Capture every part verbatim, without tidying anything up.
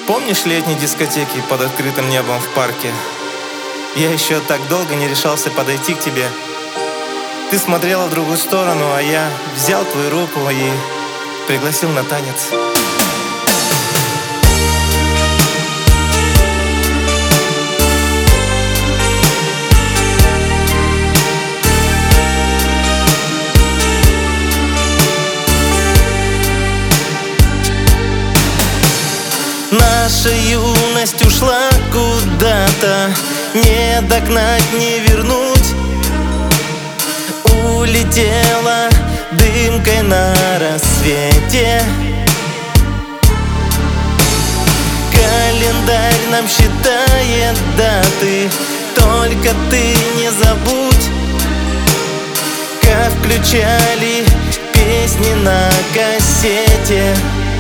Помнишь летние дискотеки под открытым небом в парке? Я еще так долго не решался подойти к тебе. Ты смотрела в другую сторону, а я взял твою руку и пригласил на танец. Наша юность ушла куда-то, не догнать, не вернуть. Улетела дымкой на рассвете. Календарь нам считает даты, только ты не забудь, как включали песни на кассете.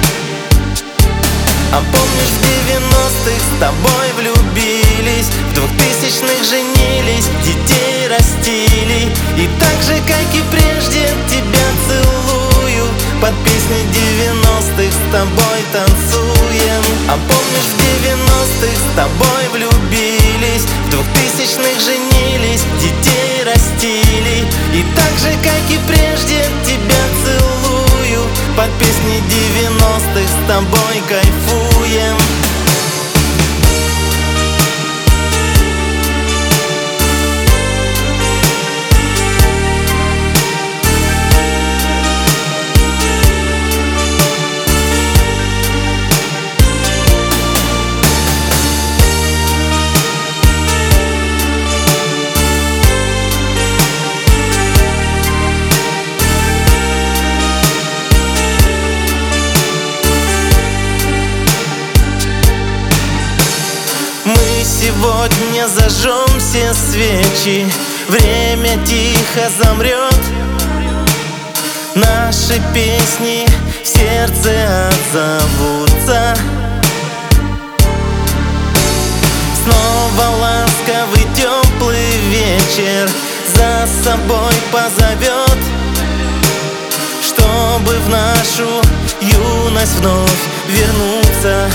А помнишь, в девяностых с тобой влюбились, в двухтысячных женились, детей растили. И так же, как и прежде, тебя целую, под песни девяностых с тобой танцуем. А помнишь, в девяностых с тобой влюбились, в двухтысячных женились, детей растили. И так же, как и прежде, тебя целую, под песни девяностых с тобой кайфуем. Сегодня зажжем все свечи, время тихо замрет. Наши песни в сердце отзовутся. Снова ласковый теплый вечер за собой позовет, чтобы в нашу юность вновь вернуться.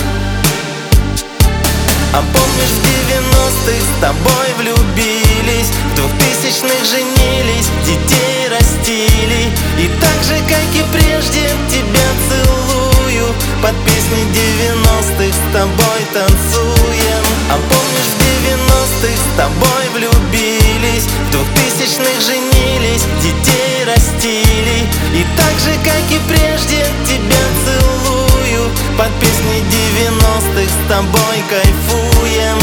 А помнишь, в девяностых с тобой влюбились, в двухтысячных женились, детей растили. И так же, как и прежде, тебя целую, под песни девяностых с тобой танцуем. А помнишь, в девяностых с тобой влюбились, в двухтысячных женились, детей растили. И так же, как и прежде, тебя целую, под песни девяностых с тобой кайфуем.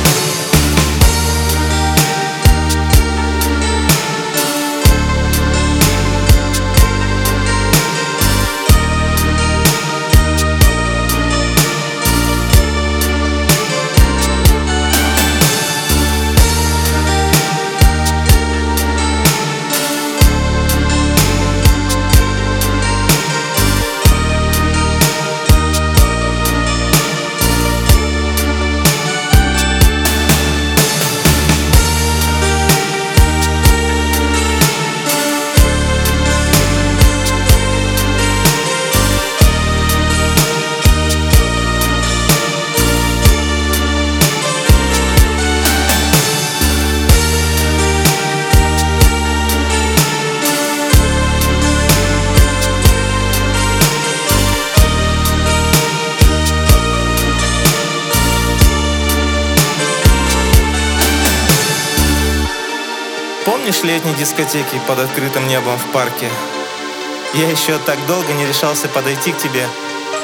Помнишь летние дискотеки под открытым небом в парке? Я еще так долго не решался подойти к тебе.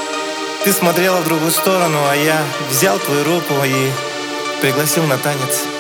Ты смотрела в другую сторону, а я взял твою руку и пригласил на танец.